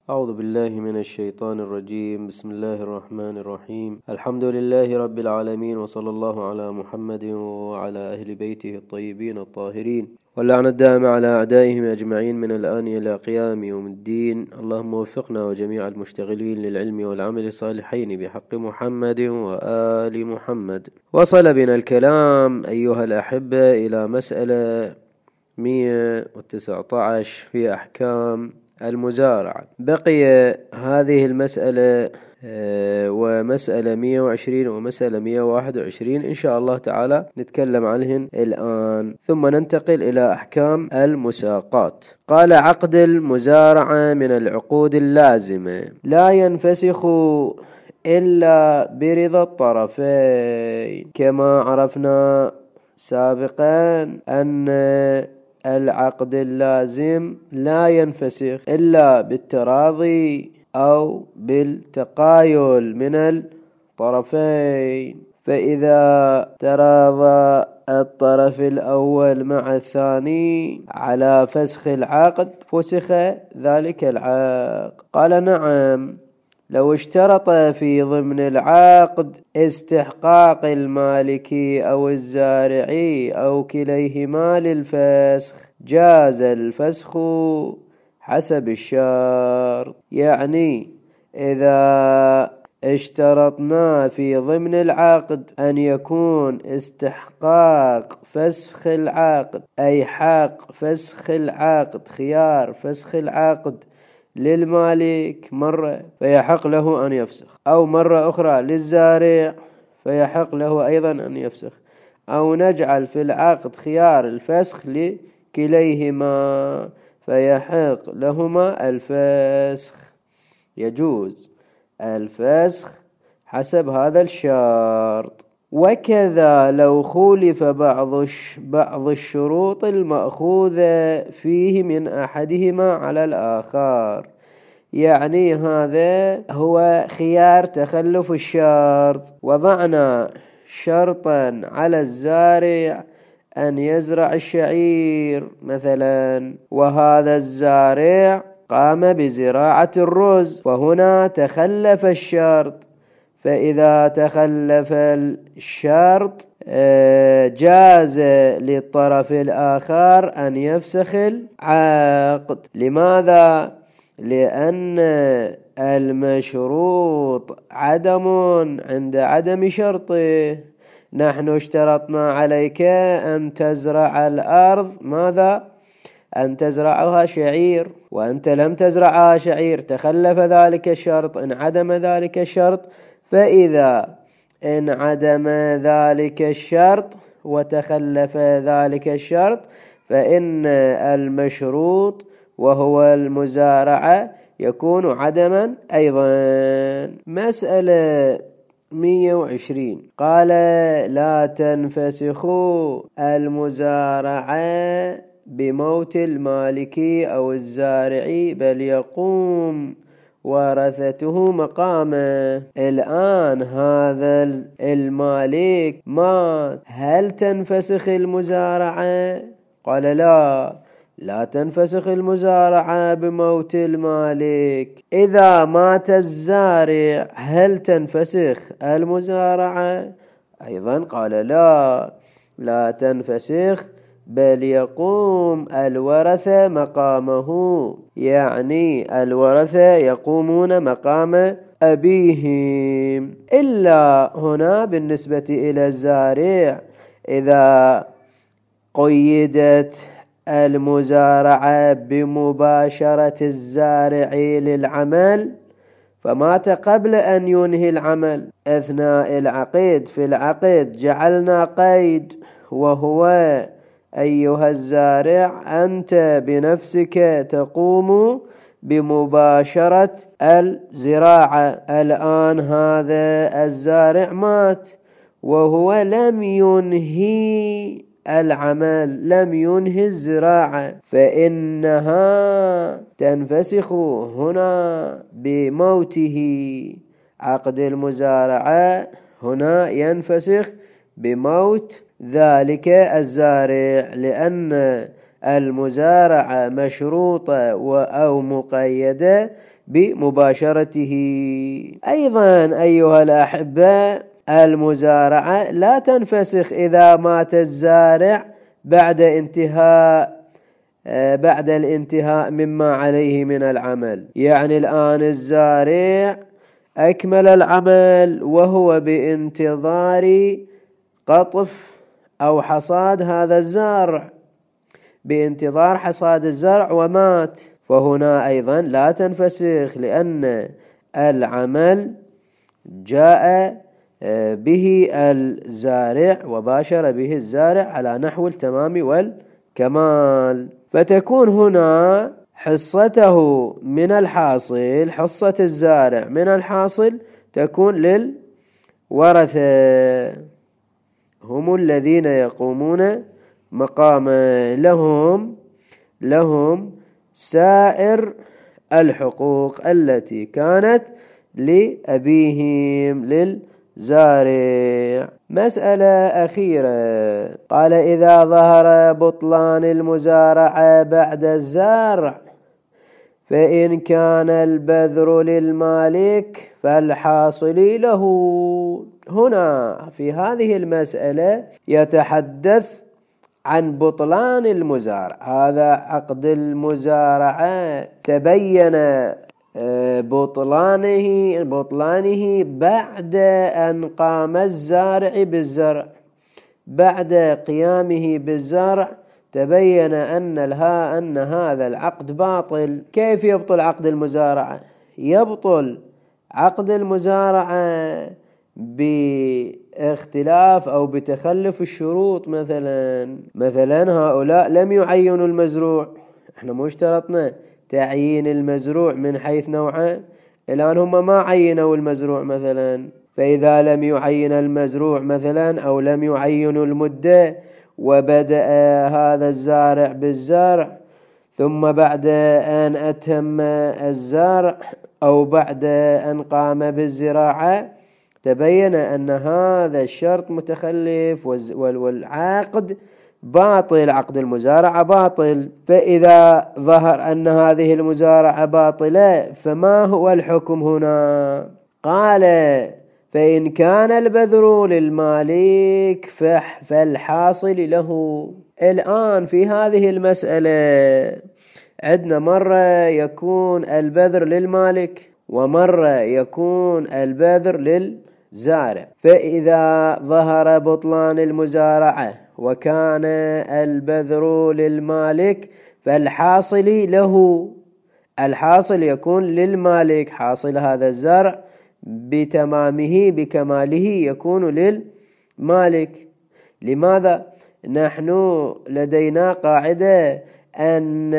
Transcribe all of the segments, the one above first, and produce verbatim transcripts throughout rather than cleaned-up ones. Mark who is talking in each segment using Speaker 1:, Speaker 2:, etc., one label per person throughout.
Speaker 1: أعوذ بالله من الشيطان الرجيم. بسم الله الرحمن الرحيم. الحمد لله رب العالمين، وصلى الله على محمد وعلى أهل بيته الطيبين الطاهرين، واللعن الدائم على أعدائهم أجمعين من الآن إلى قيام يوم الدين. اللهم وفقنا وجميع المشتغلين للعلم والعمل الصالحين بحق محمد وآل محمد. وصل بنا الكلام أيها الأحبة إلى مسألة مئة وتسعة عشر في أحكام المزارعة. بقي هذه المسألة ومسألة مئة وعشرين ومسألة مئة وواحد وعشرين إن شاء الله تعالى نتكلم عنهن الآن، ثم ننتقل إلى أحكام المساقات. قال: عقد المزارعة من العقود اللازمة لا ينفسخ إلا برضا الطرفين، كما عرفنا سابقا أن العقد اللازم لا ينفسخ إلا بالتراضي أو بالتقايل من الطرفين. فإذا تراضى الطرف الأول مع الثاني على فسخ العقد فسخ ذلك العقد. قال: نعم، لو اشترط في ضمن العقد استحقاق المالكي أو الزارعي أو كليهما للفسخ جاز الفسخ حسب الشرط. يعني إذا اشترطنا في ضمن العقد أن يكون استحقاق فسخ العقد، أي حق فسخ العقد، خيار فسخ العقد للمالك مرة فيحق له أن يفسخ، أو مرة أخرى للزارع فيحق له أيضا أن يفسخ، أو نجعل في العقد خيار الفسخ لكليهما فيحق لهما الفسخ. يجوز الفسخ حسب هذا الشرط. وكذا لو خولف بعض بعض الشروط المأخوذة فيه من أحدهما على الآخر، يعني هذا هو خيار تخلف الشرط. وضعنا شرطا على الزارع أن يزرع الشعير مثلا، وهذا الزارع قام بزراعة الرز، وهنا تخلف الشرط. فإذا تخلف الشرط جاز للطرف الآخر أن يفسخ العقد. لماذا؟ لأن المشروط عدم عند عدم شرطه. نحن اشترطنا عليك أن تزرع الأرض ماذا؟ أن تزرعها شعير، وأنت لم تزرعها شعير، تخلف ذلك الشرط، انعدم ذلك الشرط. فإذا انعدم ذلك الشرط وتخلف ذلك الشرط فإن المشروط وهو المزارعة يكون عدما أيضا. مسألة مئة وعشرين. قال: لا تنفسخ المزارعة بموت المالكي أو الزارعي، بل يقوم ورثته مقامه. الآن هذا المالك مات، هل تنفسخ المزارعة؟ قال: لا لا تنفسخ المزارعة بموت المالك. إذا مات الزارع هل تنفسخ المزارعة؟ أيضا قال: لا لا تنفسخ، بل يقوم الورثة مقامه، يعني الورثة يقومون مقام أبيهم. إلا هنا بالنسبة إلى الزارع، إذا قيدت المزارعة بمباشرة الزارع للعمل فمات قبل أن ينهي العمل أثناء العقد، في العقد جعلنا قيد، وهو أيها الزارع أنت بنفسك تقوم بمباشرة الزراعة. الآن هذا الزارع مات وهو لم ينهي العمل، لم ينهي الزراعة، فإنها تنفسخ هنا بموته. عقد المزارعة هنا ينفسخ بموت ذلك الزارع، لأن المزارعة مشروطة أو مقيدة بمباشرته. أيضا أيها الأحبة، المزارعة لا تنفسخ إذا مات الزارع بعد انتهاء بعد الانتهاء مما عليه من العمل. يعني الآن الزارع أكمل العمل وهو بانتظار قطف أو حصاد هذا الزرع، بانتظار حصاد الزرع ومات، فهنا أيضا لا تنفسخ، لأن العمل جاء به الزارع وباشر به الزارع على نحو التمام والكمال، فتكون هنا حصته من الحاصل، حصة الزارع من الحاصل تكون للورثة، هم الذين يقومون مقاما، لهم لهم سائر الحقوق التي كانت لأبيهم للزارع. مسألة أخيرة، قال إذا ظهر بطلان المزارعة بعد الزرع فإن كان البذر للمالك فالحاصل له. هنا في هذه المسألة يتحدث عن بطلان المزارعة، هذا عقد المزارعة تبين بطلانه بطلانه بعد أن قام الزارع بالزرع، بعد قيامه بالزرع تبين أن لها أن هذا العقد باطل. كيف يبطل عقد المزارعة؟ يبطل عقد المزارعة باختلاف أو بتخلف الشروط. مثلا مثلا هؤلاء لم يعينوا المزروع، احنا مو اشترطنا تعيين المزروع من حيث نوعه، الآن هم ما عينوا المزروع مثلا، فإذا لم يعين المزروع مثلا أو لم يعينوا المدة وبدأ هذا الزارع بالزرع ثم بعد أن أتم الزرع أو بعد أن قام بالزراعة تبين أن هذا الشرط متخلف والعقد باطل، عقد المزارعة باطل. فإذا ظهر أن هذه المزارعة باطلة فما هو الحكم هنا؟ قال فإن كان البذر للمالك فالحاصل له. الآن في هذه المسألة عندنا مرة يكون البذر للمالك ومرة يكون البذر للزارع. فإذا ظهر بطلان المزارعة وكان البذر للمالك فالحاصل له، الحاصل يكون للمالك، حاصل هذا الزرع بتمامه بكماله يكون للمالك. لماذا؟ نحن لدينا قاعدة أن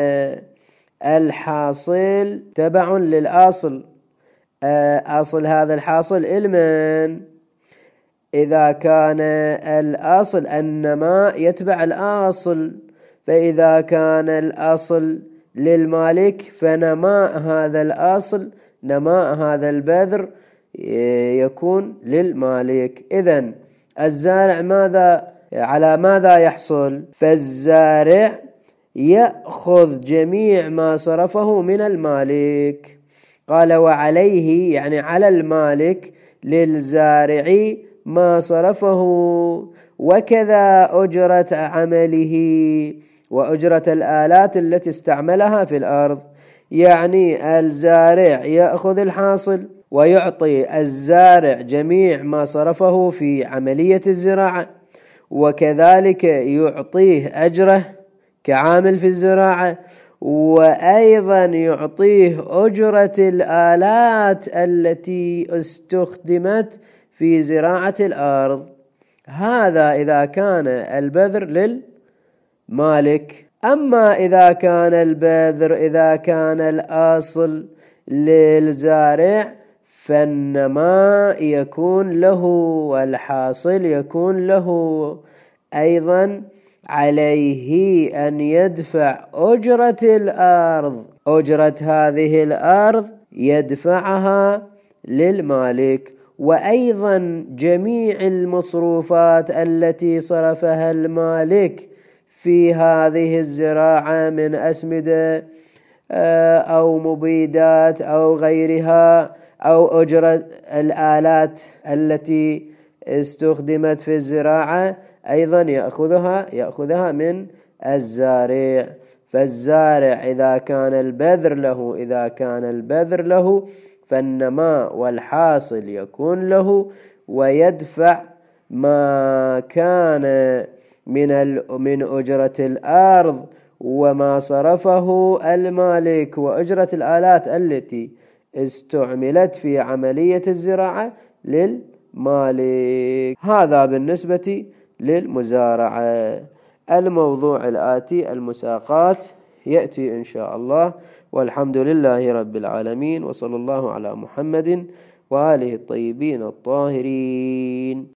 Speaker 1: الحاصل تبع للأصل، أصل هذا الحاصل المن، إذا كان الأصل النماء يتبع الأصل، فإذا كان الأصل للمالك فنماء هذا الأصل نماء هذا البذر يكون للمالك. إذن الزارع ماذا على ماذا يحصل؟ فالزارع يأخذ جميع ما صرفه من المالك. قال وعليه يعني على المالك للزارع ما صرفه وكذا أجرة عمله وأجرة الآلات التي استعملها في الأرض. يعني الزارع يأخذ الحاصل ويعطي الزارع جميع ما صرفه في عملية الزراعة، وكذلك يعطيه أجره كعامل في الزراعة، وأيضا يعطيه أجرة الآلات التي استخدمت في زراعة الأرض. هذا إذا كان البذر للمالك. أما إذا كان البذر إذا كان الأصل للزارع فالنماء يكون له والحاصل يكون له. أيضا عليه أن يدفع أجرة الأرض، أجرة هذه الأرض يدفعها للمالك، وأيضا جميع المصروفات التي صرفها المالك في هذه الزراعة من أسمدة أو مبيدات أو غيرها، أو أجرة الآلات التي استخدمت في الزراعة أيضا يأخذها يأخذها من الزارع. فالزارع إذا كان البذر له إذا كان البذر له فالنماء والحاصل يكون له، ويدفع ما كان من من أجرة الأرض وما صرفه المالك وأجرة الآلات التي استعملت في عملية الزراعة للمالك. هذا بالنسبة للمزارعة. الموضوع الآتي المساقات يأتي إن شاء الله، والحمد لله رب العالمين، وصلى الله على محمد وآله الطيبين الطاهرين.